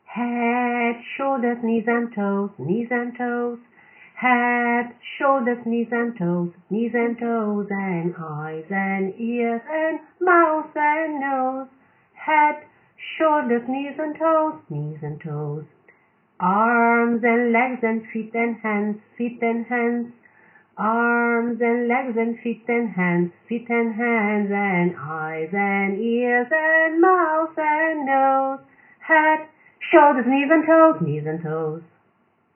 Head, shoulders, knees and toes, knees and toes. Head, shoulders, knees and toes, knees and toes, and eyes and ears and mouth and nose. Head, shoulders, knees and toes, knees and toes. Arms and legs and feet and hands, feet and hands. Arms and legs and feet and hands, and eyes and ears and mouth and nose. Head, shoulders, knees and toes, knees and toes.